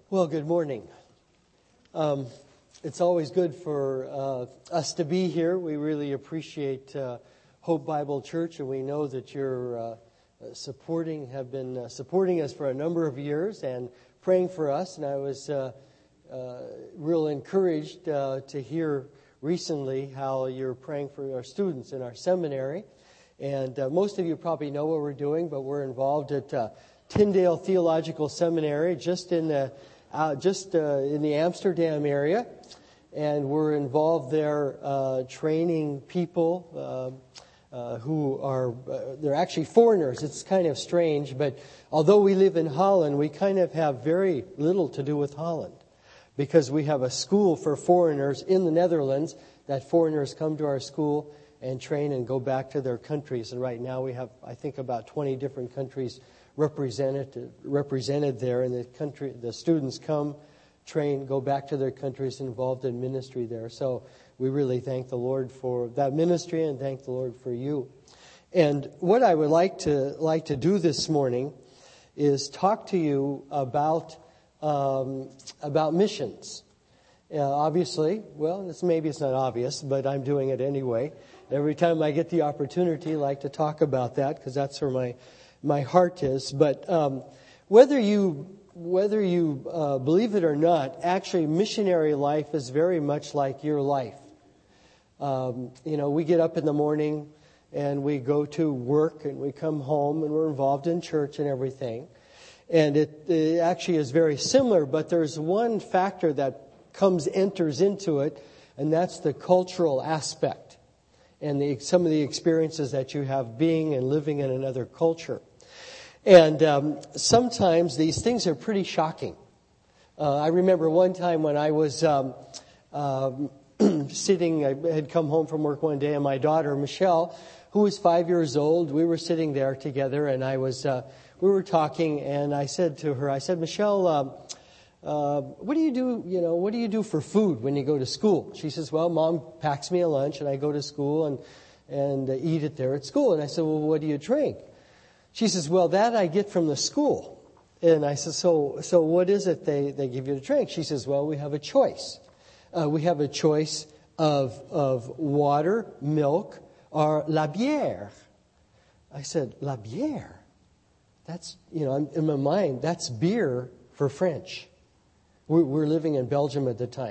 Well, good morning. It's always good for us to be here. We really appreciate Hope Bible Church, and we know that you're have been supporting us for a number of years and praying for us. And I was real encouraged to hear recently how you're praying for our students in our seminary. And most of you probably know what we're doing, but we're involved at Tyndale Theological Seminary, just in the Amsterdam area, and we're involved there training people who are they're actually foreigners. It's kind of strange, but although we live in Holland, we kind of have very little to do with Holland, because we have a school for foreigners in the Netherlands that foreigners come to our school and train and go back to their countries. And right now we have, I think, about 20 different countries represented there, and the students come, train, go back to their countries, involved in ministry there. So we really thank the Lord for that ministry and thank the Lord for you. And what I would like to do this morning is talk to you about missions. Obviously, well, maybe it's not obvious, but I'm doing it anyway. Every time I get the opportunity, I like to talk about that because that's where my heart is. But whether you believe it or not, actually missionary life is very much like your life. We get up in the morning and we go to work and we come home and we're involved in church and everything. And it actually is very similar, but there's one factor that enters into it, and that's the cultural aspect and some of the experiences that you have being and living in another culture. And sometimes these things are pretty shocking. I remember one time when I was sitting, I had come home from work one day, and my daughter, Michelle, who was 5 years old, we were sitting there together, and we were talking, and I said to her, Michelle, what do you do, what do you do for food when you go to school? She says, well, Mom packs me a lunch, and I go to school and eat it there at school. And I said, well, what do you drink? She says, well, that I get from the school. And I said, so what is it they give you to drink? She says, well, we have a choice. We have a choice of water, milk, or la bière. I said, la bière? That's, in my mind, that's beer for French. We're living in Belgium at the time.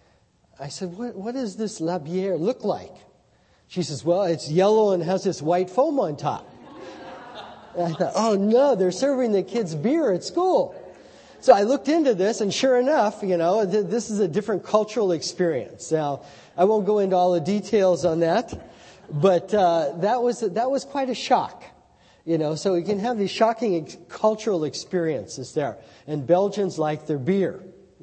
I said, what does this la bière look like? She says, well, it's yellow and has this white foam on top. And I thought, oh no, they're serving the kids beer at school. So I looked into this, and sure enough, this is a different cultural experience. Now, I won't go into all the details on that, but that was quite a shock. So you can have these shocking cultural experiences there. And Belgians like their beer,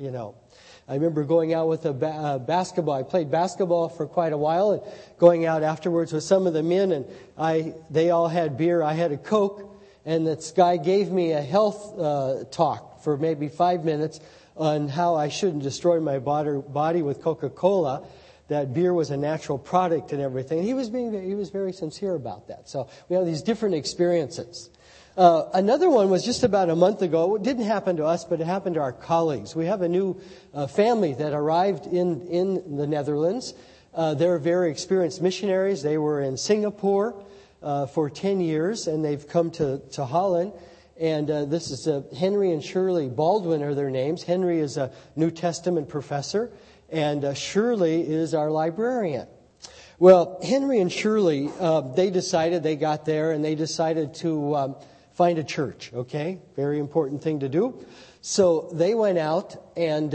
I remember going out with basketball. I played basketball for quite a while, and going out afterwards with some of the men, and they all had beer. I had a Coke, and this guy gave me a health talk for maybe 5 minutes on how I shouldn't destroy my body with Coca-Cola, that beer was a natural product and everything. He was very sincere about that. So we have these different experiences. Another one was just about a month ago. It didn't happen to us, but it happened to our colleagues. We have a new family that arrived in the Netherlands. They're very experienced missionaries. They were in Singapore for 10 years, and they've come to Holland. And this is Henry and Shirley Baldwin are their names. Henry is a New Testament professor, and Shirley is our librarian. Well, Henry and Shirley, they got there and they decided to find a church, okay? Very important thing to do. So they went out and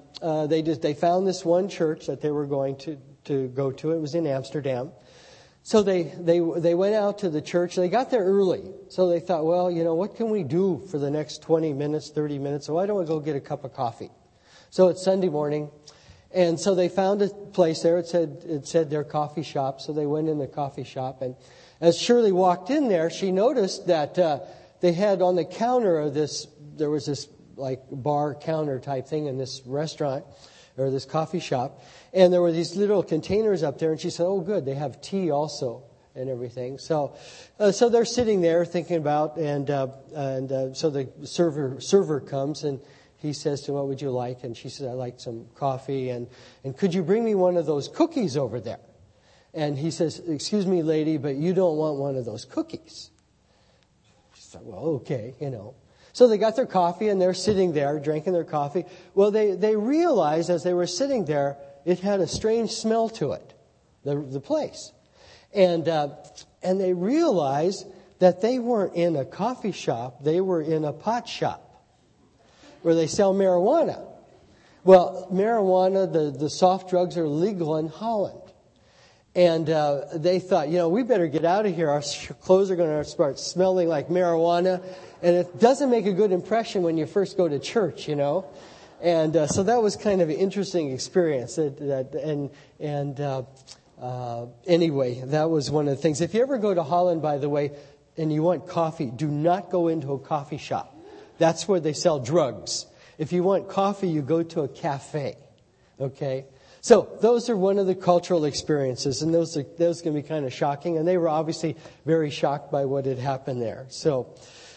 they found this one church that they were going to go to. It was in Amsterdam. So they went out to the church. They got there early. So they thought, well, what can we do for the next 20 minutes, 30 minutes? So why don't we go get a cup of coffee? So it's Sunday morning. And so they found a place there. It said their coffee shop. So they went in the coffee shop. And as Shirley walked in there, she noticed that they had on the counter of there was this like bar counter type thing in this restaurant or this coffee shop. And there were these little containers up there. And she said, oh, good, they have tea also and everything. So they're sitting there thinking about, and so the server comes and he says to her, what would you like? And she says, I'd like some coffee. And could you bring me one of those cookies over there? And he says, excuse me, lady, but you don't want one of those cookies. She said, well, okay, So they got their coffee and they're sitting there drinking their coffee. Well, they realized as they were sitting there, it had a strange smell to it, the place. And they realized that they weren't in a coffee shop, they were in a pot shop where they sell marijuana. Well, marijuana, the soft drugs are legal in Holland. And they thought, we better get out of here. Our clothes are going to start smelling like marijuana. And it doesn't make a good impression when you first go to church, And so that was kind of an interesting experience. Anyway, that was one of the things. If you ever go to Holland, by the way, and you want coffee, do not go into a coffee shop. That's where they sell drugs. If you want coffee, you go to a cafe. Okay? So those are one of the cultural experiences, and those can be kind of shocking. And they were obviously very shocked by what had happened there. So,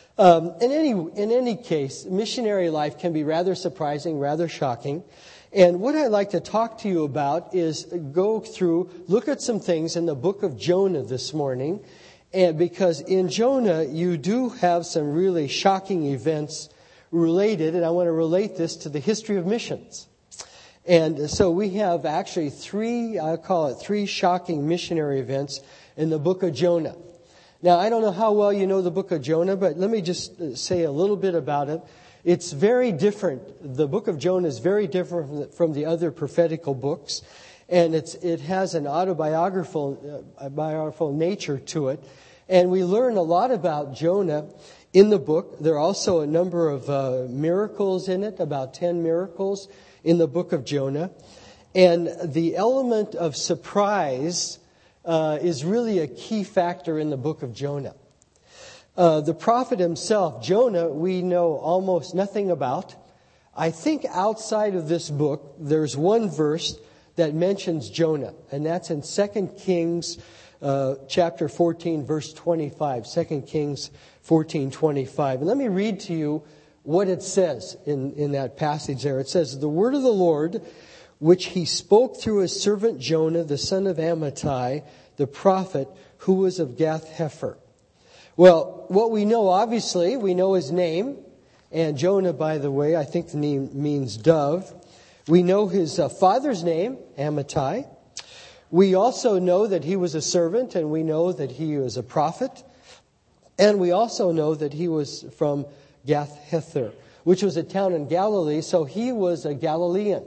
in any case, missionary life can be rather surprising, rather shocking. And what I'd like to talk to you about is look at some things in the book of Jonah this morning, and because in Jonah you do have some really shocking events related, and I want to relate this to the history of missions. And so we have actually three shocking missionary events in the book of Jonah. Now, I don't know how well you know the book of Jonah, but let me just say a little bit about it. It's very different. The book of Jonah is very different from the other prophetical books. And it has an autobiographical nature to it. And we learn a lot about Jonah in the book. There are also a number of miracles in it, about 10 miracles in the book of Jonah. And the element of surprise is really a key factor in the book of Jonah. The prophet himself, Jonah, we know almost nothing about. I think outside of this book, there's one verse that mentions Jonah, and that's in 2 Kings chapter 14, verse 25. 2 Kings 14:25. And let me read to you what it says in that passage there. It says, the word of the Lord, which he spoke through his servant Jonah, the son of Amittai, the prophet, who was of Gath-hepher. Well, what we know, obviously, we know his name. And Jonah, by the way, I think the name means dove. We know his father's name, Amittai. We also know that he was a servant, and we know that he was a prophet. And we also know that he was from Gath-hepher, which was a town in Galilee, so he was a Galilean.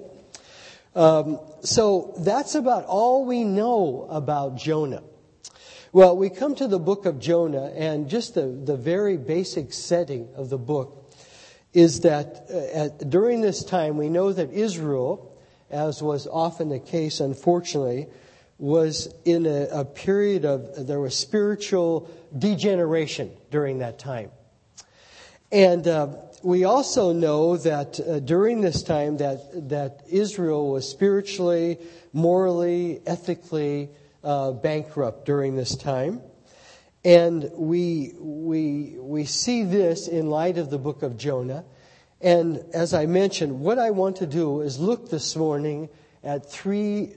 So that's about all we know about Jonah. Well, we come to the book of Jonah, and just the very basic setting of the book is that during this time, we know that Israel, as was often the case, unfortunately, was in a period there was spiritual degeneration during that time. And we also know that during this time that Israel was spiritually, morally, ethically bankrupt during this time. And we see this in light of the book of Jonah. And as I mentioned, what I want to do is look this morning at three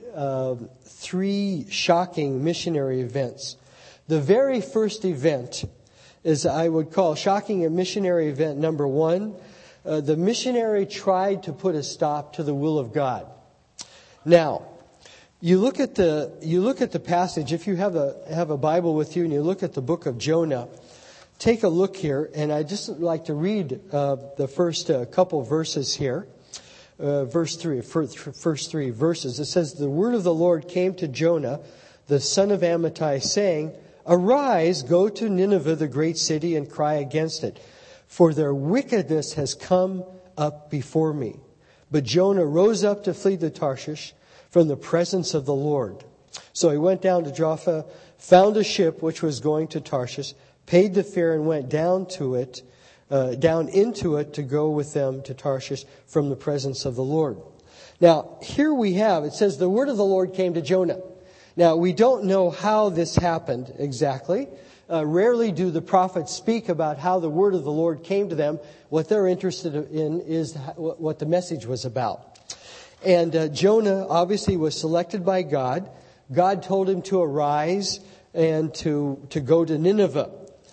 shocking missionary events. The very first event is, I would call, shocking a missionary event number one. The missionary tried to put a stop to the will of God. Now, you look at the passage. If you have a Bible with you and you look at the book of Jonah, take a look here. And I just like to read the first couple verses here. First three verses. It says, the word of the Lord came to Jonah, the son of Amittai, saying, arise, go to Nineveh, the great city, and cry against it, for their wickedness has come up before me. But Jonah rose up to flee to Tarshish from the presence of the Lord. So he went down to Joppa, found a ship which was going to Tarshish, paid the fare, and went down into it to go with them to Tarshish from the presence of the Lord. Now, here we have, it says, the word of the Lord came to Jonah. Now, we don't know how this happened exactly. rarely do the prophets speak about how the word of the Lord came to them. What they're interested in is what the message was about. And Jonah obviously was selected by God. God told him to arise and to go to Nineveh.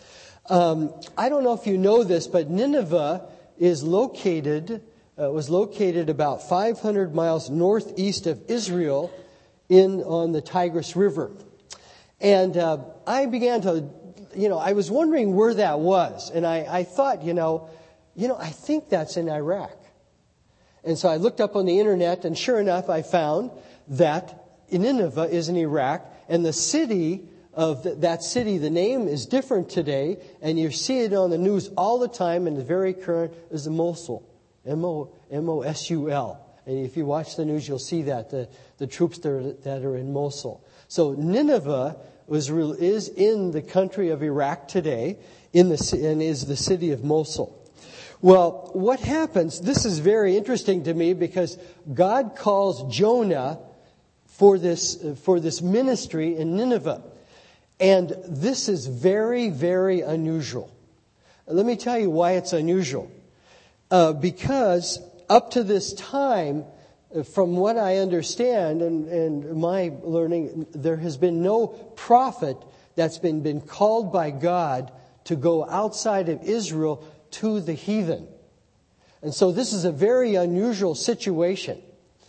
I don't know if you know this, but Nineveh was located about 500 miles northeast of Israel on the Tigris River. And I began to, I was wondering where that was. And I thought, I think that's in Iraq. And so I looked up on the internet, and sure enough, I found that Nineveh is in Iraq. And the city of that city, the name is different today. And you see it on the news all the time, and the very current is Mosul. M-O-S-U-L. And if you watch the news, you'll see that, the troops that are in Mosul. So Nineveh is in the country of Iraq today, and is the city of Mosul. Well, what happens, this is very interesting to me, because God calls Jonah for this ministry in Nineveh. And this is very, very unusual. Let me tell you why it's unusual. Because up to this time, from what I understand and my learning, there has been no prophet that's been called by God to go outside of Israel to the heathen. And so this is a very unusual situation.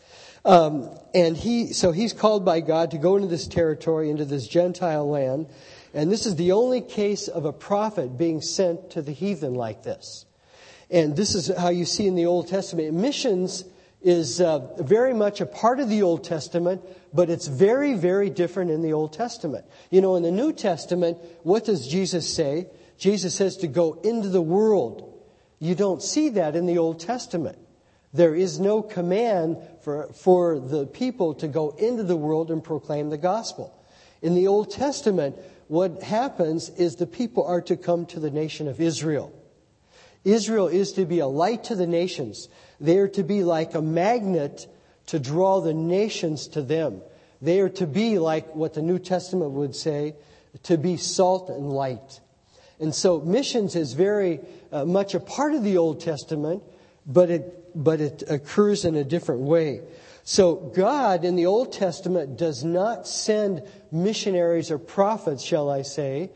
And he's called by God to go into this territory, into this Gentile land. And this is the only case of a prophet being sent to the heathen like this. And this is how you see in the Old Testament. Missions is very much a part of the Old Testament, but it's very, very different in the Old Testament. In the New Testament, what does Jesus say? Jesus says to go into the world. You don't see that in the Old Testament. There is no command for the people to go into the world and proclaim the gospel. In the Old Testament, what happens is the people are to come to the nation of Israel. Israel is to be a light to the nations. They are to be like a magnet to draw the nations to them. They are to be like what the New Testament would say, to be salt and light. And so missions is very much a part of the Old Testament, but it occurs in a different way. So God in the Old Testament does not send missionaries or prophets, shall I say,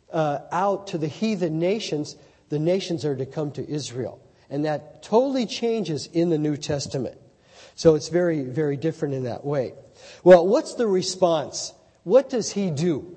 out to the heathen nations. The nations are to come to Israel. And that totally changes in the New Testament. So it's very, very different in that way. Well, what's the response? What does he do?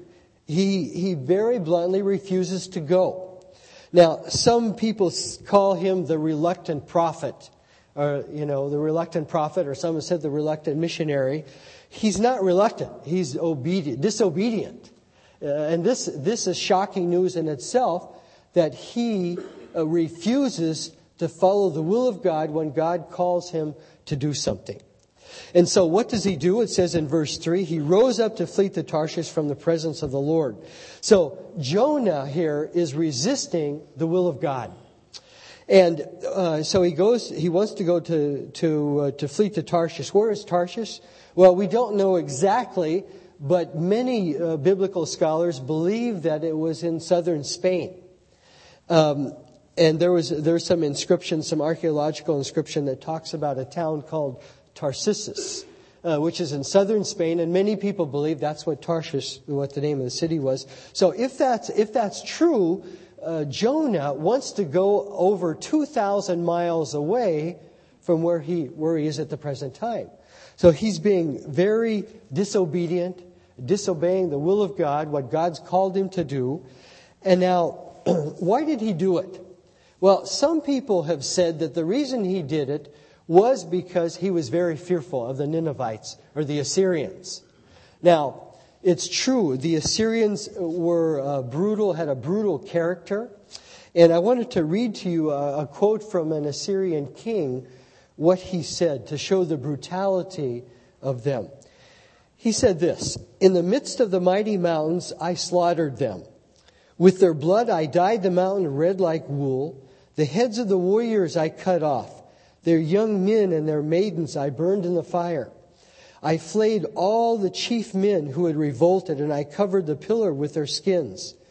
He very bluntly refuses to go. Now, some people call him the reluctant prophet. The reluctant prophet, or some have said the reluctant missionary. He's not reluctant. He's disobedient. And this is shocking news in itself, that he refuses to follow the will of God when God calls him to do something. And so what does he do? It says in verse 3, he rose up to flee to Tarshish from the presence of the Lord. So Jonah here is resisting the will of God. And so he wants to go to flee to Tarshish. Where is Tarshish? Well, we don't know exactly, but many biblical scholars believe that it was in southern Spain. And there's some inscription, some archaeological inscription that talks about a town called Tarsus, which is in southern Spain, and many people believe that's what Tarshish, what the name of the city was. So if that's true, Jonah wants to go over 2,000 miles away from where he is at the present time. So he's being very disobedient, disobeying the will of God, what God's called him to do. And now, why did he do it? Well, some people have said that the reason he did it was because he was very fearful of the Ninevites or the Assyrians. Now, it's true, the Assyrians were brutal, had a brutal character. And I wanted to read to you a quote from an Assyrian king, what he said to show the brutality of them. He said this, "In the midst of the mighty mountains, I slaughtered them. With their blood, I dyed the mountain red like wool. The heads of the warriors I cut off. Their young men and their maidens I burned in the fire. I flayed all the chief men who had revolted, and I covered the pillar with their skins.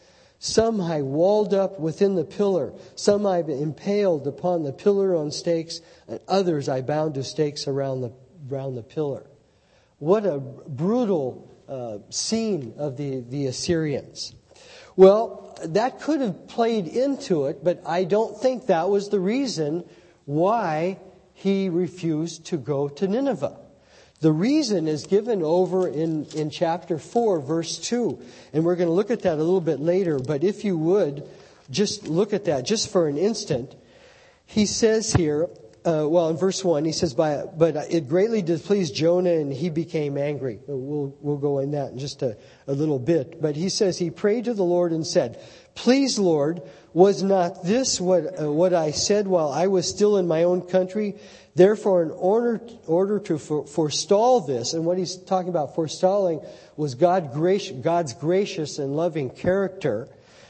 Some I walled up within the pillar. Some I impaled upon the pillar on stakes, and others I bound to stakes around the pillar. What a brutal scene of the Assyrians. Well, that could have played into it, but I don't think that was the reason why he refused to go to Nineveh. The reason is given over in chapter 4, verse 2. And we're going to look at that a little bit later. But if you would, just look at that just for an instant. He says here, in verse 1, he says, but it greatly displeased Jonah and he became angry. We'll go in that in just a little bit. But he says, he prayed to the Lord and said, please, Lord, was not this what I said while I was still in my own country? Therefore, in order to forestall this, and what he's talking about forestalling was God's gracious and loving character,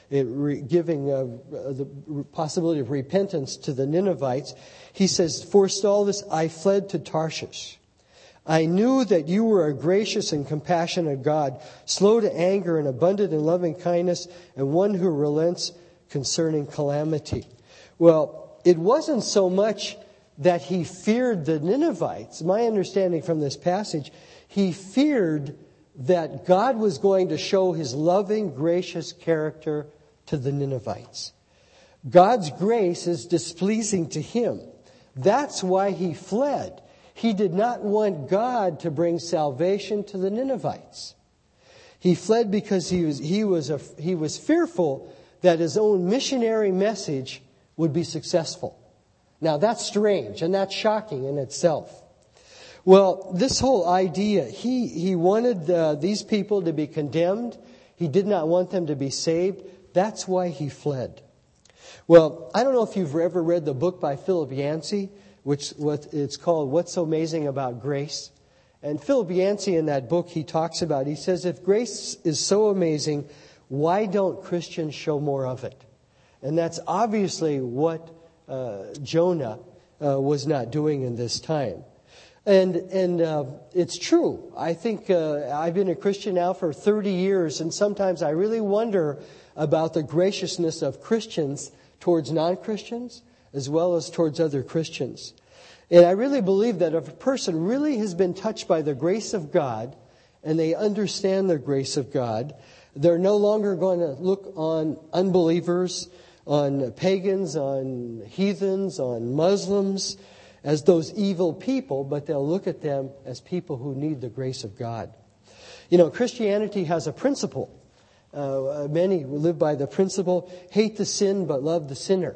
giving the possibility of repentance to the Ninevites. He says, forestall this, I fled to Tarshish. I knew that you were a gracious and compassionate God, slow to anger and abundant in loving kindness, and one who relents concerning calamity. Well, it wasn't so much that he feared the Ninevites. My understanding from this passage, he feared that God was going to show his loving, gracious character to the Ninevites. God's grace is displeasing to him. That's why he fled. He did not want God to bring salvation to the Ninevites. He fled because he was fearful that his own missionary message would be successful. Now that's strange and that's shocking in itself. Well, this whole idea, he wanted these people to be condemned. He did not want them to be saved. That's why he fled. Well, I don't know if you've ever read the book by Philip Yancey, it's called What's So Amazing About Grace. And Philip Yancey in that book, he says, if grace is so amazing, why don't Christians show more of it? And that's obviously what Jonah was not doing in this time. And it's true. I think I've been a Christian now for 30 years, and sometimes I really wonder about the graciousness of Christians towards non-Christians as well as towards other Christians. And I really believe that if a person really has been touched by the grace of God and they understand the grace of God, they're no longer going to look on unbelievers, on pagans, on heathens, on Muslims as those evil people, but they'll look at them as people who need the grace of God. You know, Christianity has a principle. Many live by the principle, hate the sin but love the sinner.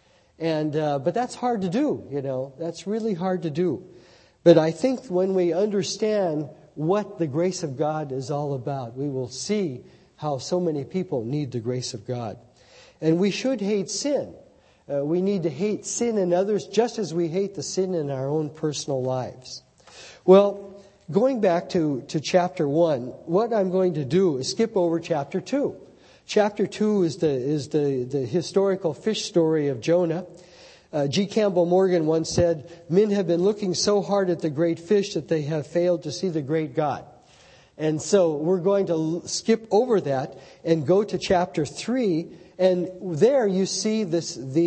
But that's hard to do, you know. That's really hard to do. But I think when we understand what the grace of God is all about, we will see how so many people need the grace of God. And we should hate sin. We need to hate sin in others just as we hate the sin in our own personal lives. Well, going back to chapter 1, what I'm going to do is skip over chapter 2. Chapter 2 is the historical fish story of Jonah. G. Campbell Morgan once said, men have been looking so hard at the great fish that they have failed to see the great God. And so we're going to skip over that and go to chapter 3. And there you see the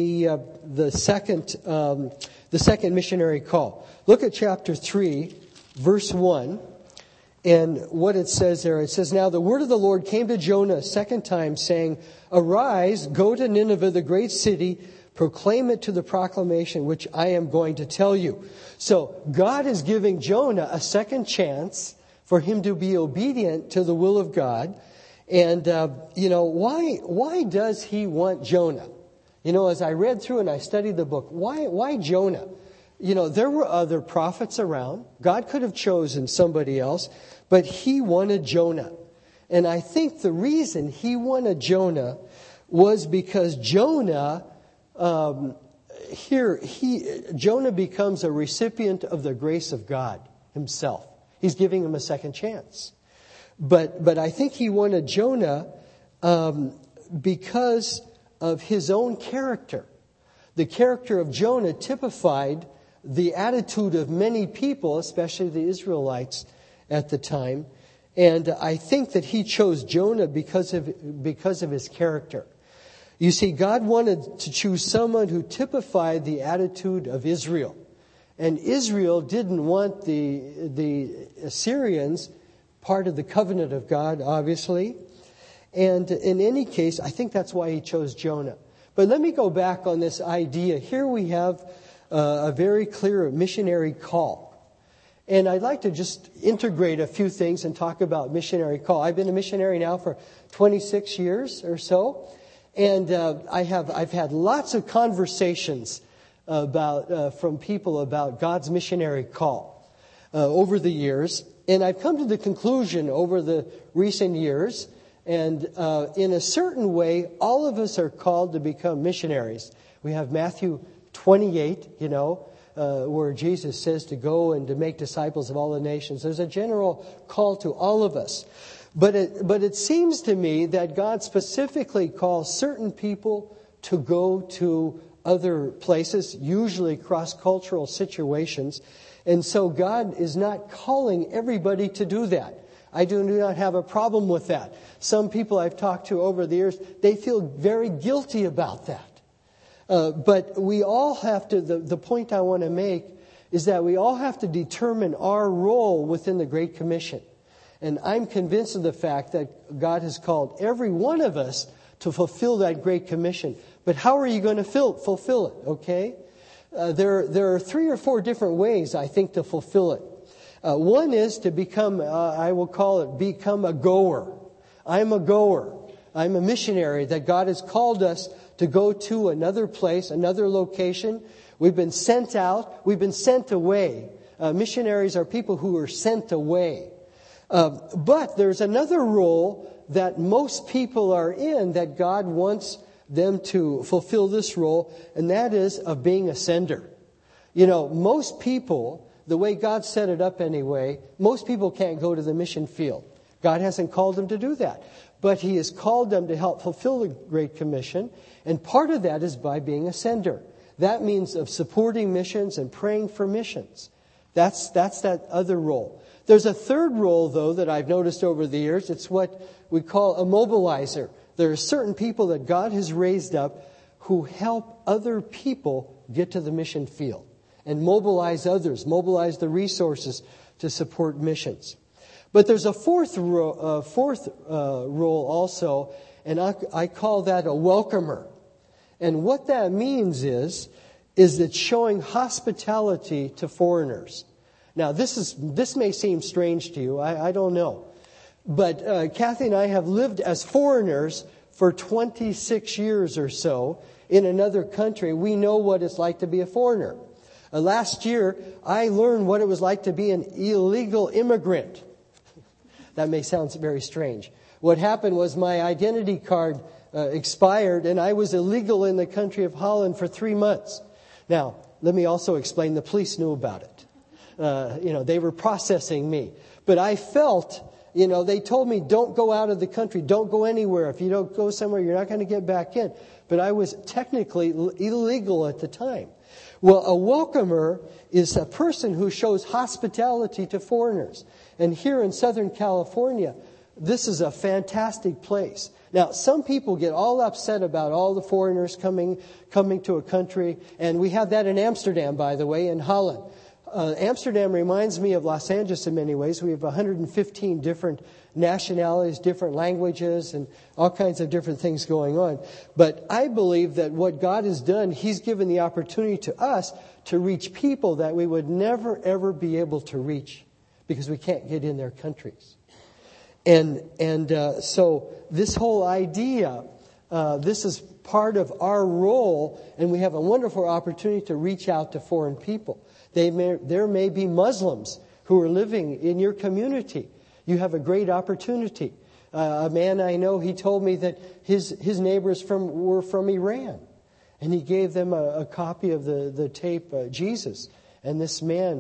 second missionary call. Look at chapter 3, verse 1. And what it says there, it says, now the word of the Lord came to Jonah a second time, saying, arise, go to Nineveh, the great city, proclaim it to the proclamation which I am going to tell you. So God is giving Jonah a second chance for him to be obedient to the will of God. And, why does he want Jonah? You know, as I read through and I studied the book, why Jonah? You know, there were other prophets around. God could have chosen somebody else, but he wanted Jonah. And I think the reason he wanted Jonah was because Jonah, Jonah becomes a recipient of the grace of God himself. He's giving him a second chance. But I think he wanted Jonah because of his own character. The character of Jonah typified the attitude of many people, especially the Israelites at the time. And I think that he chose Jonah because of his character. You see, God wanted to choose someone who typified the attitude of Israel. And Israel didn't want the Assyrians part of the covenant of God, obviously. And in any case, I think that's why he chose Jonah. But let me go back on this idea. Here we have a very clear missionary call. And I'd like to just integrate a few things and talk about missionary call. I've been a missionary now for 26 years or so. And I've had lots of conversations from people about God's missionary call over the years. And I've come to the conclusion over the recent years, and in a certain way, all of us are called to become missionaries. We have Matthew 28, where Jesus says to go and to make disciples of all the nations. There's a general call to all of us. But it seems to me that God specifically calls certain people to go to other places, usually cross-cultural situations. And so God is not calling everybody to do that. I do not have a problem with that. Some people I've talked to over the years, they feel very guilty about that. But we all have to, the point I want to make is that we all have to determine our role within the Great Commission. And I'm convinced of the fact that God has called every one of us to fulfill that Great Commission. But how are you going to fulfill it, okay? There are 3 or 4 different ways, I think, to fulfill it. One is to become, I will call it, become a goer. I'm a goer. I'm a missionary that God has called us to go to another place, another location. We've been sent out. We've been sent away. Missionaries are people who are sent away. But there's another role that most people are in that God wants them to fulfill this role, and that is of being a sender. Most people, the way God set it up anyway, most people can't go to the mission field. God hasn't called them to do that. But He has called them to help fulfill the Great Commission, and part of that is by being a sender. That means of supporting missions and praying for missions. That's that other role. There's a third role, though, that I've noticed over the years. It's what we call a mobilizer. There are certain people that God has raised up who help other people get to the mission field and mobilize others, mobilize the resources to support missions. But there's a fourth role also, and I call that a welcomer. And what that means is that showing hospitality to foreigners. Now, this may seem strange to you. I don't know. But Kathy and I have lived as foreigners for 26 years or so in another country. We know what it's like to be a foreigner. Last year, I learned what it was like to be an illegal immigrant. That may sound very strange. What happened was my identity card expired, and I was illegal in the country of Holland for 3 months. Now, let me also explain, the police knew about it. They were processing me. But I felt, they told me, don't go out of the country, don't go anywhere. If you don't go somewhere, you're not going to get back in. But I was technically illegal at the time. Well, a welcomer is a person who shows hospitality to foreigners. And here in Southern California, this is a fantastic place. Now, some people get all upset about all the foreigners coming to a country. And we have that in Amsterdam, by the way, in Holland. Amsterdam reminds me of Los Angeles in many ways. We have 115 different nationalities, different languages, and all kinds of different things going on. But I believe that what God has done, He's given the opportunity to us to reach people that we would never, ever be able to reach because we can't get in their countries. And so this whole idea, this is part of our role, and we have a wonderful opportunity to reach out to foreign people. There may be Muslims who are living in your community. You have a great opportunity. A man I know, he told me that his neighbors were from Iran. And he gave them a copy of the tape, Jesus. And this man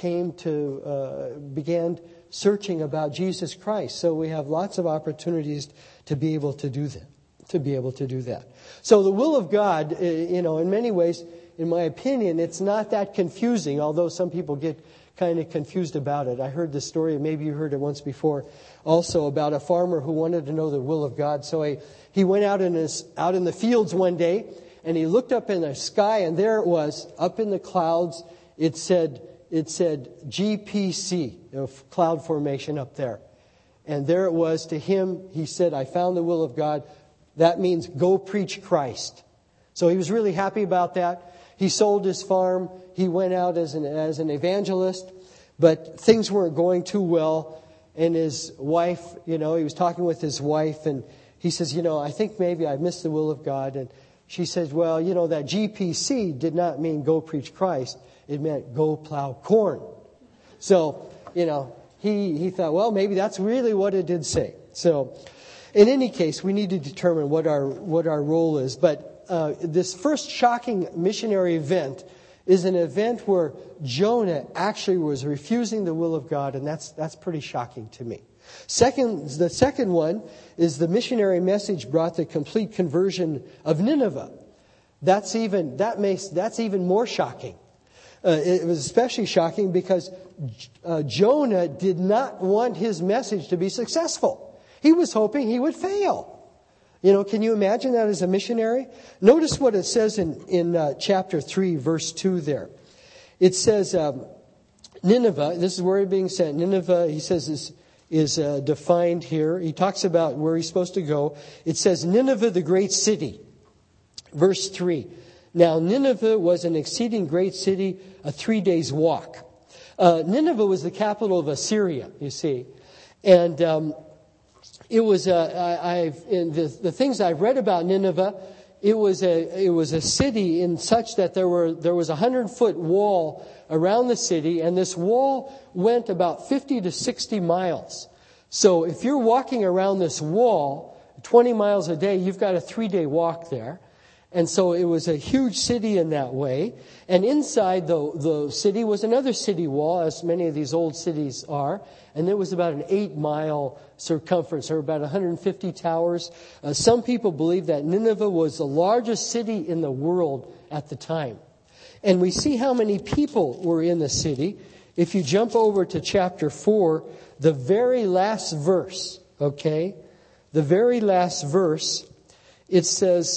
began searching about Jesus Christ. So we have lots of opportunities to be able to do that. So the will of God, in many ways, in my opinion, it's not that confusing, although some people get kind of confused about it. I heard this story, and maybe you heard it once before, also about a farmer who wanted to know the will of God. So he went out in the fields one day, and he looked up in the sky, and there it was, up in the clouds. It said GPC, cloud formation up there. And there it was. To him, he said, I found the will of God. That means go preach Christ. So he was really happy about that. He sold his farm. He went out as an evangelist. But things weren't going too well. And his wife, he was talking with his wife. And he says, I think maybe I missed the will of God. And she says, well, that GPC did not mean go preach Christ. It meant go plow corn. So, he thought, well, maybe that's really what it did say. So, in any case, we need to determine what our role is. But this first shocking missionary event is an event where Jonah actually was refusing the will of God, and that's pretty shocking to me. The second one is the missionary message brought the complete conversion of Nineveh. That's even more shocking. It was especially shocking because Jonah did not want his message to be successful. He was hoping he would fail. Can you imagine that as a missionary? Notice what it says in chapter 3, verse 2 there. It says, Nineveh, this is where he's being sent. Nineveh, he says, is defined here. He talks about where he's supposed to go. It says, Nineveh, the great city. Verse 3. Now, Nineveh was an exceeding great city, a 3 days walk. Nineveh was the capital of Assyria, you see. And it was the things I've read about Nineveh. It was a city in such that there was a 100-foot wall around the city, and this wall went about 50 to 60 miles. So if you're walking around this wall 20 miles a day, you've got a 3-day walk there. And so it was a huge city in that way. And inside the city was another city wall, as many of these old cities are. And it was about an 8-mile circumference, or about 150 towers. Some people believe that Nineveh was the largest city in the world at the time. And we see how many people were in the city. If you jump over to chapter 4, the very last verse, okay? The very last verse, it says,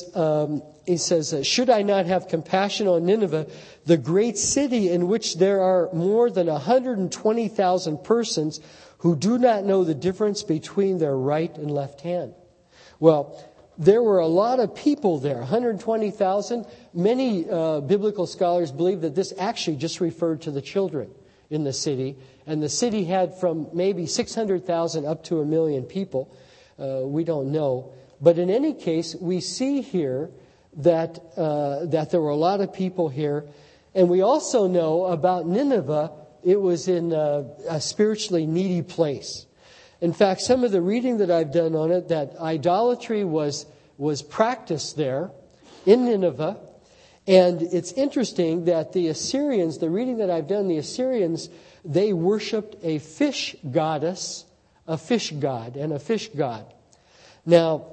should I not have compassion on Nineveh, the great city in which there are more than 120,000 persons who do not know the difference between their right and left hand? Well, there were a lot of people there, 120,000. Many biblical scholars believe that this actually just referred to the children in the city. And the city had from maybe 600,000 up to 1 million people. We don't know. But in any case, we see here that there were a lot of people here. And we also know about Nineveh, it was in a spiritually needy place. In fact, some of the reading that I've done on it, that idolatry was practiced there in Nineveh. And it's interesting that the Assyrians, the reading that I've done, the Assyrians, they worshipped a fish goddess, a fish god, and a fish god. Now,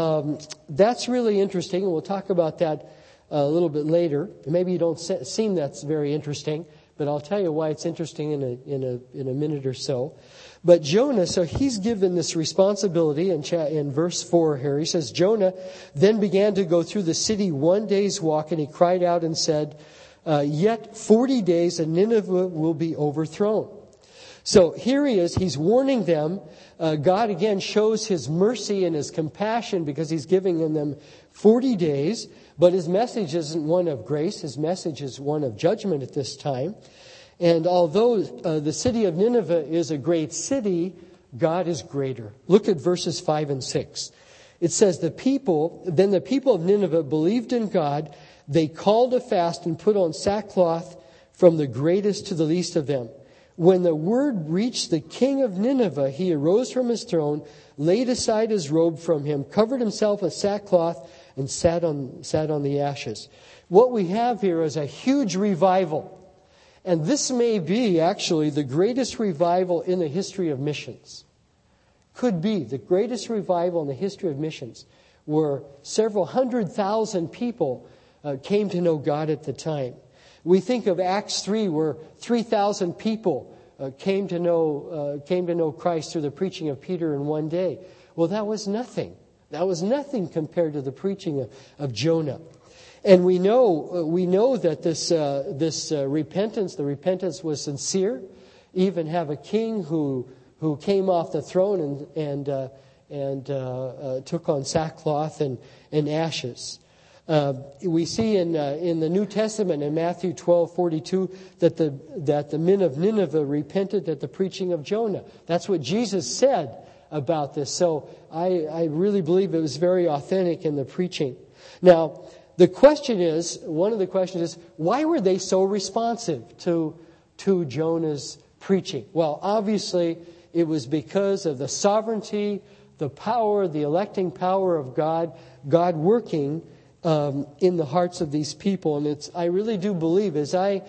that's really interesting, and we'll talk about that a little bit later. Maybe you don't seem that's very interesting, but I'll tell you why it's interesting in a minute or so. But Jonah, so he's given this responsibility in verse 4 here. He says, Jonah then began to go through the city 1 day's walk, and he cried out and said, yet 40 days and Nineveh will be overthrown. So here he is, he's warning them. God again shows his mercy and his compassion because he's giving them 40 days. But his message isn't one of grace. His message is one of judgment at this time. And although the city of Nineveh is a great city, God is greater. Look at verses 5 and 6. It says, then the people of Nineveh believed in God. They called a fast and put on sackcloth from the greatest to the least of them. When the word reached the king of Nineveh, he arose from his throne, laid aside his robe from him, covered himself with sackcloth, and sat on the ashes. What we have here is a huge revival. And this may be actually the greatest revival in the history of missions. Could be the greatest revival in the history of missions, where several 100,000 people came to know God at the time. We think of Acts 3, where 3,000 people came to know Christ through the preaching of Peter in one day. Well, that was nothing. That was nothing compared to the preaching of Jonah. And we know that this repentance, the repentance was sincere. Even have a king who came off the throne and took on sackcloth and ashes. We see in the New Testament in Matthew 12:42 that the men of Nineveh repented at the preaching of Jonah. That's what Jesus said about this. So I really believe it was very authentic in the preaching. Now, one of the questions is, why were they so responsive to Jonah's preaching? Well, obviously, it was because of the sovereignty, the power, the electing power of God working in the hearts of these people. And I really do believe as I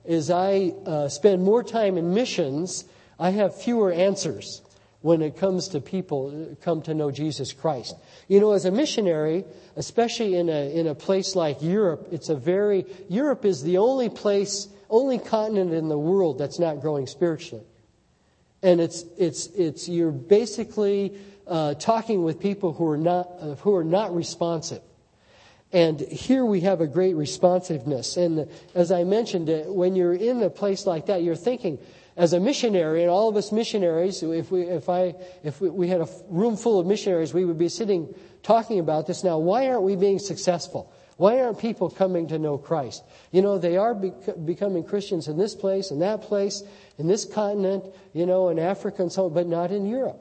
spend more time in missions, I have fewer answers when it comes to people who come to know Jesus Christ. You know, as a missionary, especially in a place like Europe, Europe is the only continent in the world that's not growing spiritually. And you're basically talking with people who are not responsive. And here we have a great responsiveness. And as I mentioned, when you're in a place like that, you're thinking, as a missionary, and all of us missionaries, if we had a room full of missionaries, we would be sitting talking about this. Now, why aren't we being successful? Why aren't people coming to know Christ? You know, they are becoming Christians in this place, in that place, in this continent, you know, in Africa and so on, but not in Europe.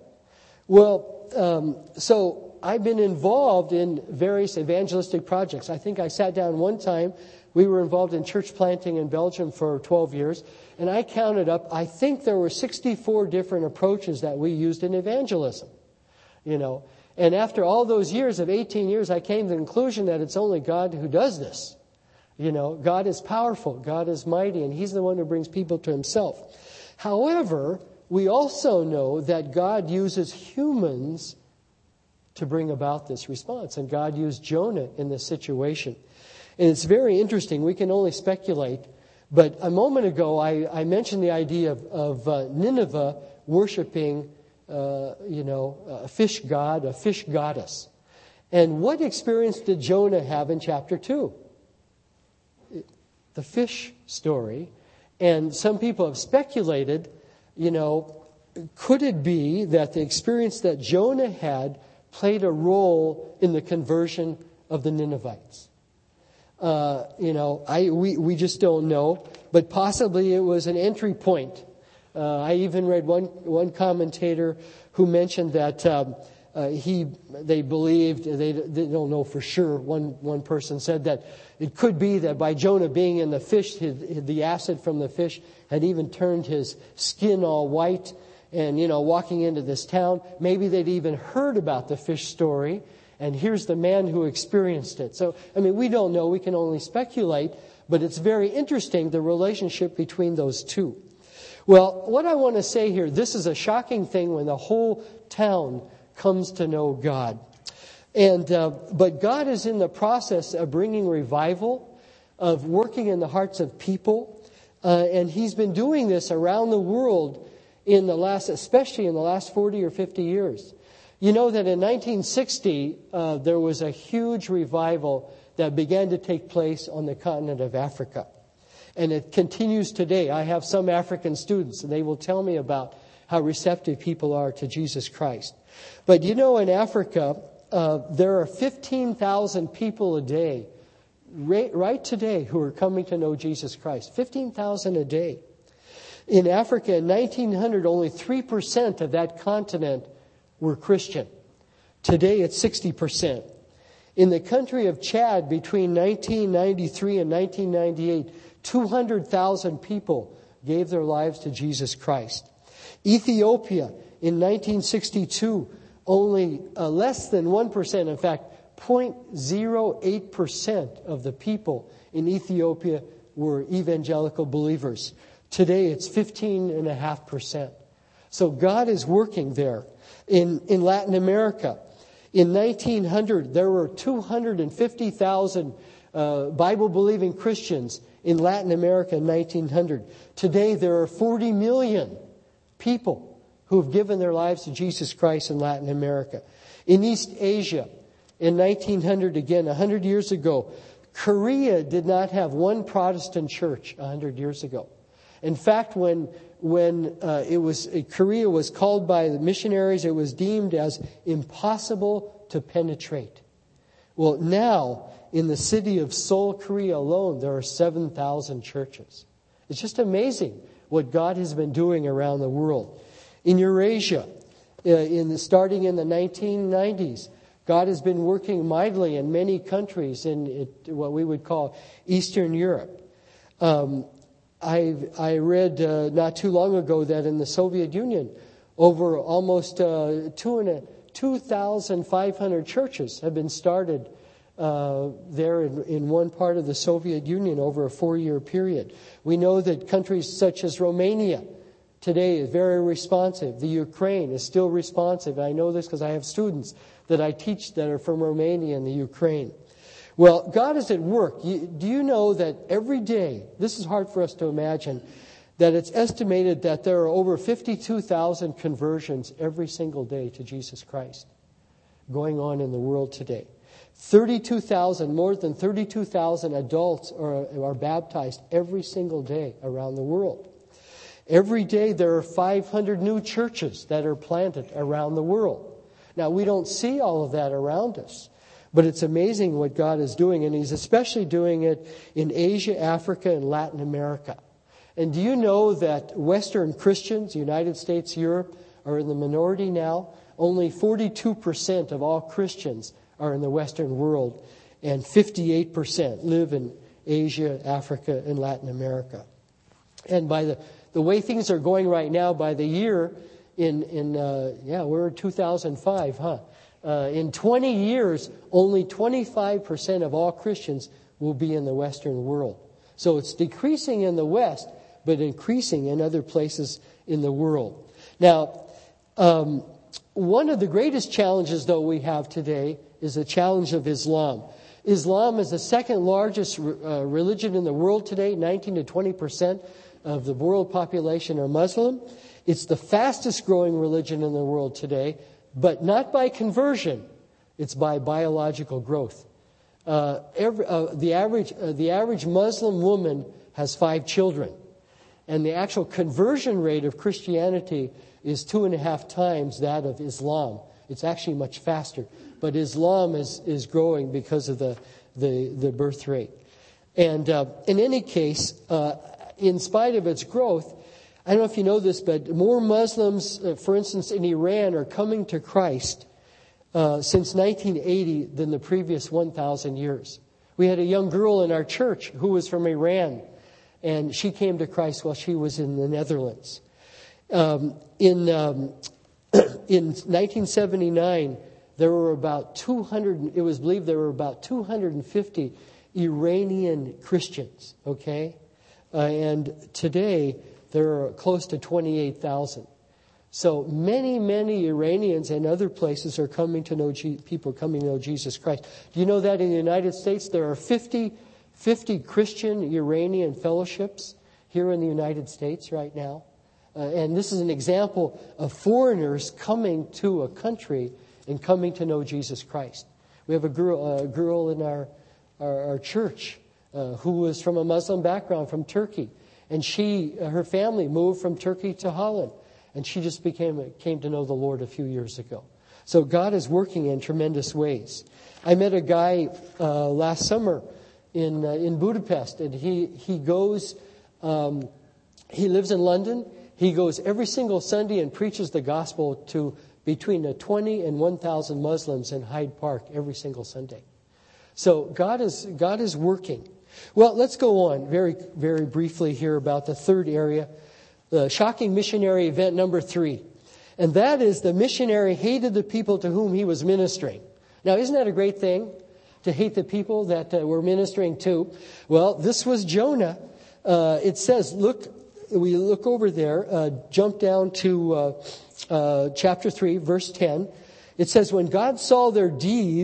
Well, so I've been involved in various evangelistic projects. I think I sat down one time. We were involved in church planting in Belgium for 12 years. And I counted up, I think there were 64 different approaches that we used in evangelism. You know, and after all those years, of 18 years, I came to the conclusion that it's only God who does this. You know, God is powerful, God is mighty, and He's the one who brings people to Himself. However, we also know that God uses humans to bring about this response. And God used Jonah in this situation. And it's very interesting. We can only speculate. But a moment ago, I mentioned the idea of Nineveh worshiping, a fish god, a fish goddess. And what experience did Jonah have in chapter 2? The fish story. And some people have speculated, could it be that the experience that Jonah had played a role in the conversion of the Ninevites? We just don't know, but possibly it was an entry point. I even read one commentator who mentioned that they believed, they don't know for sure. One person said that it could be that by Jonah being in the fish, the acid from the fish had even turned his skin all white. And, walking into this town, maybe they'd even heard about the fish story. And here's the man who experienced it. So, we don't know. We can only speculate. But it's very interesting, the relationship between those two. Well, what I want to say here, this is a shocking thing when the whole town comes to know God. And but God is in the process of bringing revival, of working in the hearts of people. And He's been doing this around the world especially in the last 40 or 50 years. You know that in 1960, there was a huge revival that began to take place on the continent of Africa. And it continues today. I have some African students, and they will tell me about how receptive people are to Jesus Christ. But in Africa, there are 15,000 people a day, right today, who are coming to know Jesus Christ. 15,000 a day. In Africa, in 1900, only 3% of that continent were Christian. Today, it's 60%. In the country of Chad, between 1993 and 1998, 200,000 people gave their lives to Jesus Christ. Ethiopia, in 1962, only less than 1%, in fact, 0.08% of the people in Ethiopia were evangelical believers. Today, it's 15.5%. So God is working there. In Latin America, in 1900, there were 250,000 Bible-believing Christians in Latin America in 1900. Today there are 40 million people who have given their lives to Jesus Christ in Latin America. In East Asia, in 1900, again, 100 years ago, Korea did not have one Protestant church 100 years ago. In fact, when Korea was called by the missionaries, it was deemed as impossible to penetrate. Well, now, in the city of Seoul, Korea alone, there are 7,000 churches. It's just amazing what God has been doing around the world. In Eurasia, starting in the 1990s, God has been working mightily in many countries in what we would call Eastern Europe. I read not too long ago that in the Soviet Union, over almost 2,500 churches have been started there in one part of the Soviet Union over a 4-year period. We know that countries such as Romania today is very responsive. The Ukraine is still responsive. I know this because I have students that I teach that are from Romania and the Ukraine. Well, God is at work. Do you know that every day, this is hard for us to imagine, that it's estimated that there are over 52,000 conversions every single day to Jesus Christ going on in the world today. More than 32,000 adults are baptized every single day around the world. Every day there are 500 new churches that are planted around the world. Now, we don't see all of that around us, but it's amazing what God is doing, and He's especially doing it in Asia, Africa, and Latin America. And do you know that Western Christians, United States, Europe, are in the minority now? Only 42% of all Christians are in the Western world, and 58% live in Asia, Africa, and Latin America. And by the way things are going right now, by the year we're in 2005, huh? In 20 years, only 25% of all Christians will be in the Western world. So it's decreasing in the West, but increasing in other places in the world. Now, one of the greatest challenges, though, we have today is the challenge of Islam. Islam is the second largest religion in the world today. 19 to 20% of the world population are Muslim. It's the fastest growing religion in the world today, but not by conversion. It's by biological growth. The average Muslim woman has 5 children. And the actual conversion rate of Christianity is 2.5 times that of Islam. It's actually much faster. But Islam is growing because of the birth rate. And in any case, in spite of its growth, I don't know if you know this, but more Muslims, for instance, in Iran are coming to Christ since 1980 than the previous 1,000 years. We had a young girl in our church who was from Iran, and she came to Christ while she was in the Netherlands. In 1979, there were about 200. It was believed there were about 250 Iranian Christians. Okay, and today there are close to 28,000. So many Iranians and other places are coming to know people coming to know Jesus Christ. Do you know that in the United States there are 50 Christian Iranian fellowships here in the United States right now? And this is an example of foreigners coming to a country and coming to know Jesus Christ. We have a girl in our church who was from a Muslim background from Turkey. And her family moved from Turkey to Holland. And she just came to know the Lord a few years ago. So God is working in tremendous ways. I met a guy last summer in Budapest, and he goes. He lives in London. He goes every single Sunday and preaches the gospel to between 20 and 1,000 Muslims in Hyde Park every single Sunday. So God is working. Well, let's go on very, very briefly here about the third area, the shocking missionary event number 3. And that is the missionary hated the people to whom he was ministering. Now, isn't that a great thing, to hate the people that we're ministering to? Well, this was Jonah. It says, we look over there, jump down to chapter 3, verse 10. It says, when God saw their deeds,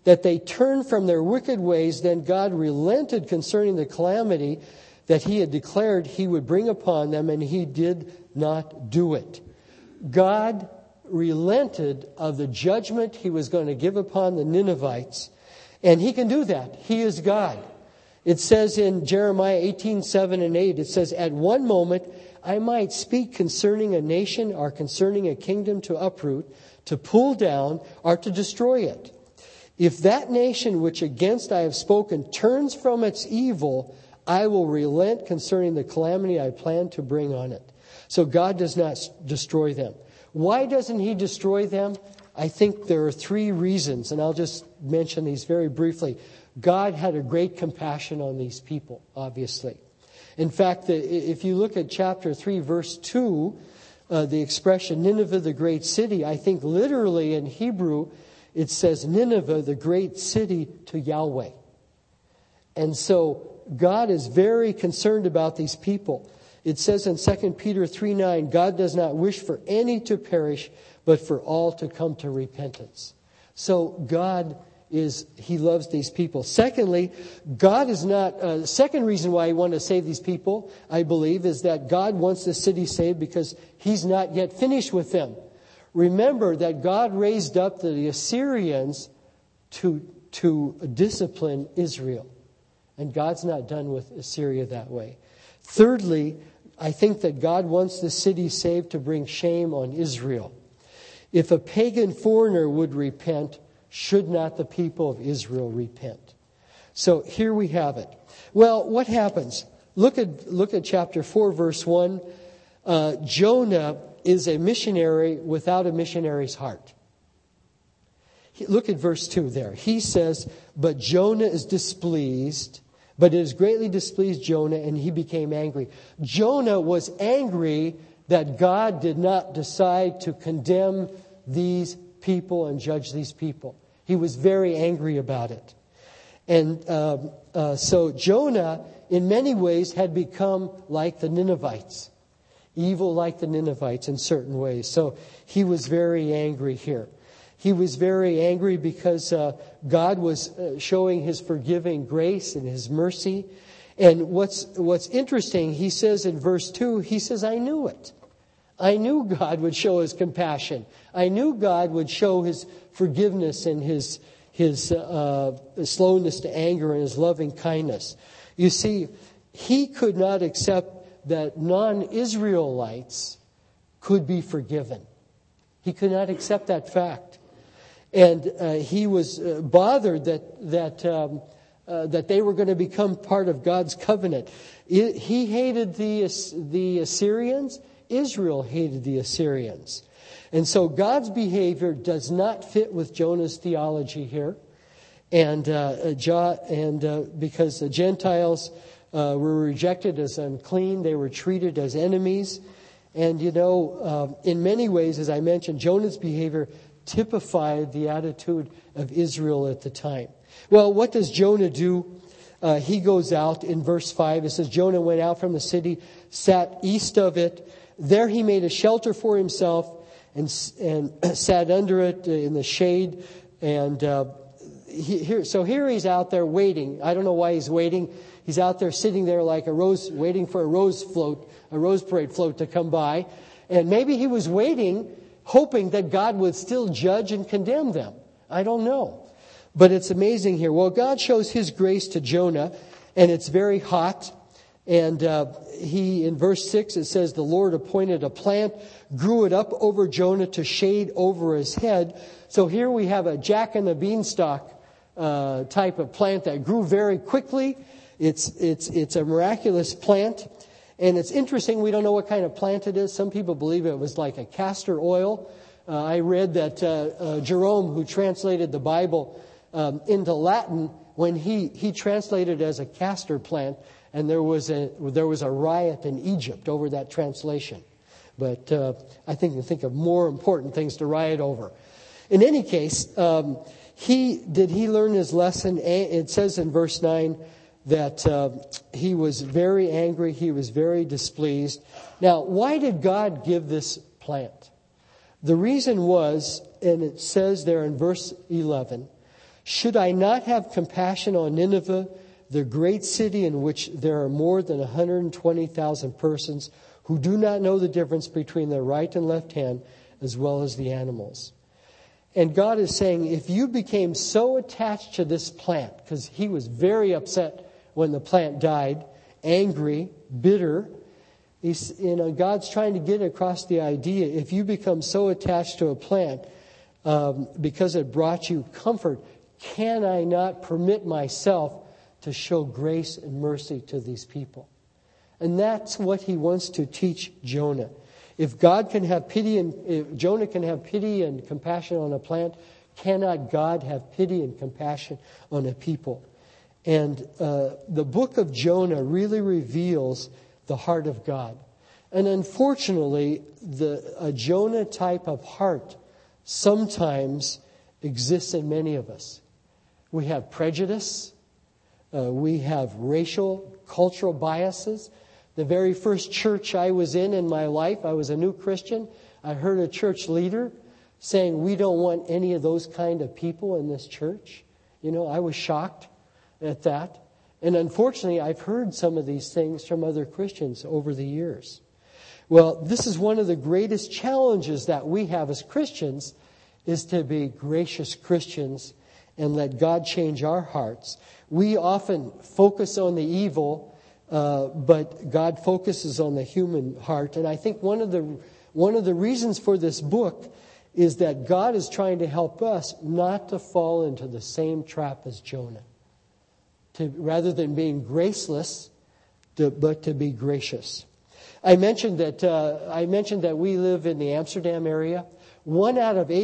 that they turned from their wicked ways, then God relented concerning the calamity that he had declared he would bring upon them, and he did not do it. God relented of the judgment he was going to give upon the Ninevites, and he can do that. He is God. It says in Jeremiah 18:7 and 8, it says, "At one moment I might speak concerning a nation or concerning a kingdom to uproot, to pull down, or to destroy it. If that nation which against I have spoken turns from its evil, I will relent concerning the calamity I plan to bring on it." So God does not destroy them. Why doesn't he destroy them? I think there are 3 reasons, and I'll just mention these very briefly. God had a great compassion on these people, obviously. In fact, if you look at chapter 3, verse 2, the expression Nineveh, the great city, I think literally in Hebrew, it says Nineveh, the great city to Yahweh. And so God is very concerned about these people. It says in 2 Peter 3:9, God does not wish for any to perish, but for all to come to repentance. So God he loves these people. Secondly, God is not, second reason why he wanted to save these people, I believe, is that God wants the city saved because he's not yet finished with them. Remember that God raised up the Assyrians to discipline Israel. And God's not done with Assyria that way. Thirdly, I think that God wants the city saved to bring shame on Israel. If a pagan foreigner would repent, should not the people of Israel repent? So here we have it. Well, what happens? Look at chapter 4, verse 1. Jonah is a missionary without a missionary's heart. Look at verse 2 there. He says, "But Jonah is displeased, but it has greatly displeased Jonah, and he became angry." Jonah was angry that God did not decide to condemn these people and judge these people. He was very angry about it. And so Jonah, in many ways, had become like the Ninevites. Evil like the Ninevites in certain ways. So he was very angry here. He was very angry because God was showing his forgiving grace and his mercy. And what's interesting, he says in verse 2, he says, "I knew it. I knew God would show his compassion. I knew God would show his forgiveness and his slowness to anger and his loving kindness." You see, he could not accept that non-Israelites could be forgiven. He could not accept that fact. And he was bothered that they were going to become part of God's covenant. He hated the Assyrians. Israel hated the Assyrians. And so God's behavior does not fit with Jonah's theology here. And because the Gentiles were rejected as unclean, they were treated as enemies. And in many ways, as I mentioned, Jonah's behavior typified the attitude of Israel at the time. Well, what does Jonah do? He goes out in verse 5. It says, "Jonah went out from the city, sat east of it. There he made a shelter for himself and sat under it in the shade." And so here he's out there waiting. I don't know why he's waiting. He's out there sitting there like a rose, waiting for a rose parade float to come by. And maybe he was waiting, hoping that God would still judge and condemn them. I don't know. But it's amazing here. Well, God shows his grace to Jonah, and it's very hot. And in verse 6, it says, "The Lord appointed a plant, grew it up over Jonah to shade over his head." So here we have a Jack and the Beanstalk type of plant that grew very quickly. It's a miraculous plant. And it's interesting, we don't know what kind of plant it is. Some people believe it was like a castor oil. I read that Jerome, who translated the Bible into Latin, when he translated it as a castor plant, and there was a riot in Egypt over that translation. But I think of more important things to riot over. In any case, did he learn his lesson? It says in verse 9 that he was very angry, he was very displeased. Now, why did God give this plant? The reason was, and it says there in verse 11, Should I not have compassion on Nineveh, the great city in which there are more than 120,000 persons who do not know the difference between their right and left hand, as well as the animals? And God is saying, if you became so attached to this plant, because he was very upset when the plant died, angry, bitter, God's trying to get across the idea, if you become so attached to a plant because it brought you comfort, can I not permit myself to show grace and mercy to these people? And that's what he wants to teach Jonah. If God can have pity if Jonah can have pity and compassion on a plant, cannot God have pity and compassion on a people? And the book of Jonah really reveals the heart of God. And unfortunately, a Jonah type of heart sometimes exists in many of us. We have prejudice. We have racial, cultural biases. The very first church I was in my life, I was a new Christian. I heard a church leader saying, we don't want any of those kind of people in this church. I was shocked at that. And unfortunately, I've heard some of these things from other Christians over the years. Well, this is one of the greatest challenges that we have as Christians, is to be gracious Christians and let God change our hearts. We often focus on the evil, but God focuses on the human heart. And I think one of the reasons for this book is that God is trying to help us not to fall into the same trap as Jonah. Rather than being graceless, but to be gracious. I mentioned that we live in the Amsterdam area. 1 out of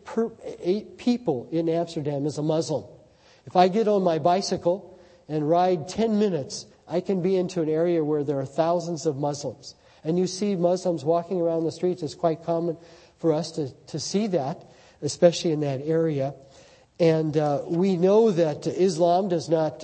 8 people in Amsterdam is a Muslim. If I get on my bicycle and ride 10 minutes, I can be into an area where there are thousands of Muslims. And you see Muslims walking around the streets. It's quite common for us to see that, especially in that area. And we know that Islam does not,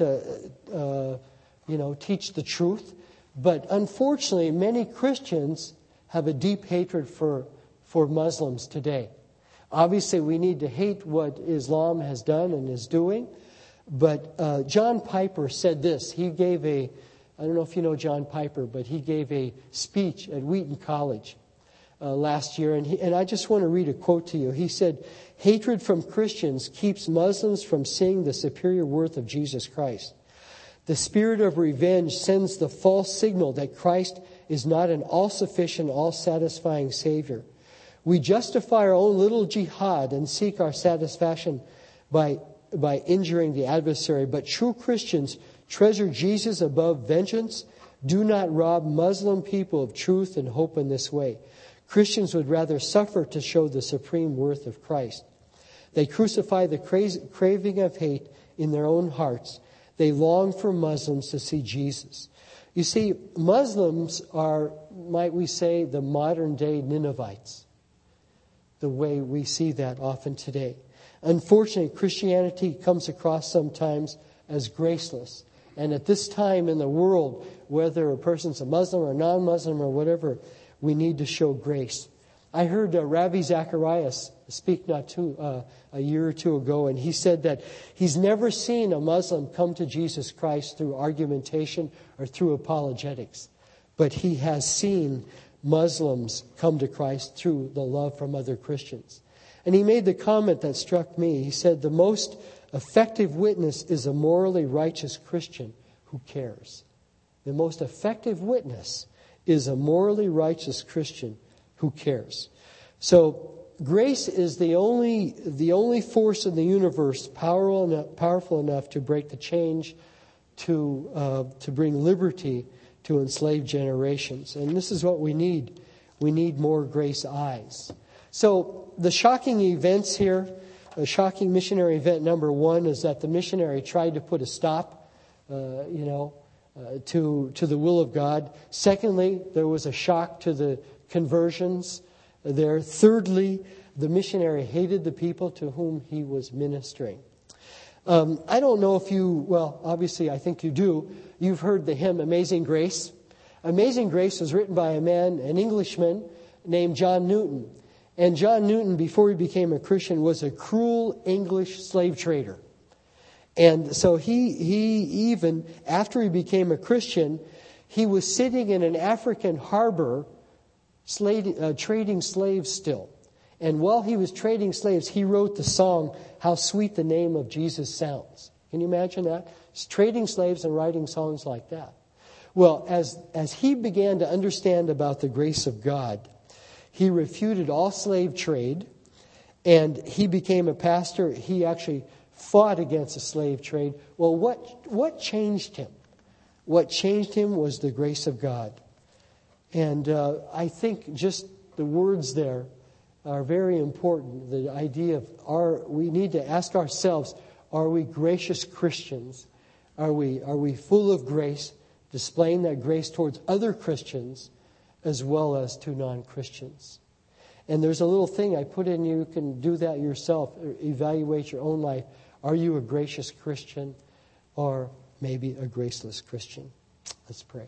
teach the truth. But unfortunately, many Christians have a deep hatred for Muslims today. Obviously, we need to hate what Islam has done and is doing. But John Piper said this. He gave I don't know if you know John Piper, but he gave a speech at Wheaton College last year. And I just want to read a quote to you. He said, hatred from Christians keeps Muslims from seeing the superior worth of Jesus Christ. The spirit of revenge sends the false signal that Christ is not an all-sufficient, all-satisfying Savior. We justify our own little jihad and seek our satisfaction by injuring the adversary. But true Christians treasure Jesus above vengeance. Do not rob Muslim people of truth and hope in this way. Christians would rather suffer to show the supreme worth of Christ. They crucify the craving of hate in their own hearts. They long for Muslims to see Jesus. You see, Muslims are, might we say, the modern day Ninevites. The way we see that often today. Unfortunately, Christianity comes across sometimes as graceless. And at this time in the world, whether a person's a Muslim or non-Muslim or whatever, we need to show grace. I heard Ravi Zacharias speak a year or two ago, and he said that he's never seen a Muslim come to Jesus Christ through argumentation or through apologetics. But he has seen Muslims come to Christ through the love from other Christians. And he made the comment that struck me. He said, the most effective witness is a morally righteous Christian who cares. The most effective witness is a morally righteous Christian who cares. So grace is the only force in the universe powerful enough to break the change, to bring liberty to enslaved generations. And this is what we need. We need more grace eyes. So the shocking events here, a shocking missionary event number 1 is that the missionary tried to put a stop, to the will of God. Secondly, there was a shock to the conversions there. Thirdly, the missionary hated the people to whom he was ministering. I don't know if obviously I think you do. You've heard the hymn Amazing Grace. Amazing Grace was written by an Englishman named John Newton. And John Newton, before he became a Christian, was a cruel English slave trader. And so he even, after he became a Christian, he was sitting in an African harbor trading slaves still. And while he was trading slaves, he wrote the song, How Sweet the Name of Jesus Sounds. Can you imagine that? He's trading slaves and writing songs like that. Well, as he began to understand about the grace of God, he refuted all slave trade, and he became a pastor. He actually fought against the slave trade. Well, what changed him? What changed him was the grace of God. And I think just the words there are very important. The idea of we need to ask ourselves, are we gracious Christians? Are we full of grace, displaying that grace towards other Christians as well as to non-Christians? And there's a little thing I put in you. You can do that yourself. Evaluate your own life. Are you a gracious Christian or maybe a graceless Christian? Let's pray.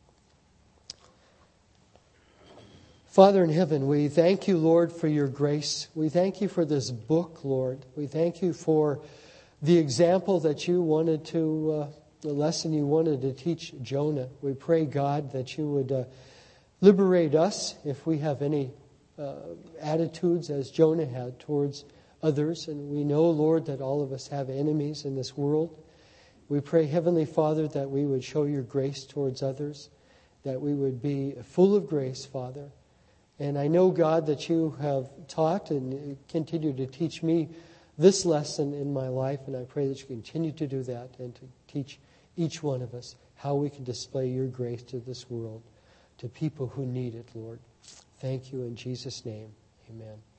Father in heaven, we thank you, Lord, for your grace. We thank you for this book, Lord. We thank you for the example that you wanted to, the lesson you wanted to teach Jonah. We pray, God, that you would liberate us if we have any attitudes as Jonah had towards others. And we know, Lord, that all of us have enemies in this world. We pray, Heavenly Father, that we would show your grace towards others, that we would be full of grace, Father. And I know, God, that you have taught and continue to teach me this lesson in my life, and I pray that you continue to do that and to teach each one of us how we can display your grace to this world, to people who need it, Lord. Thank you in Jesus' name. Amen.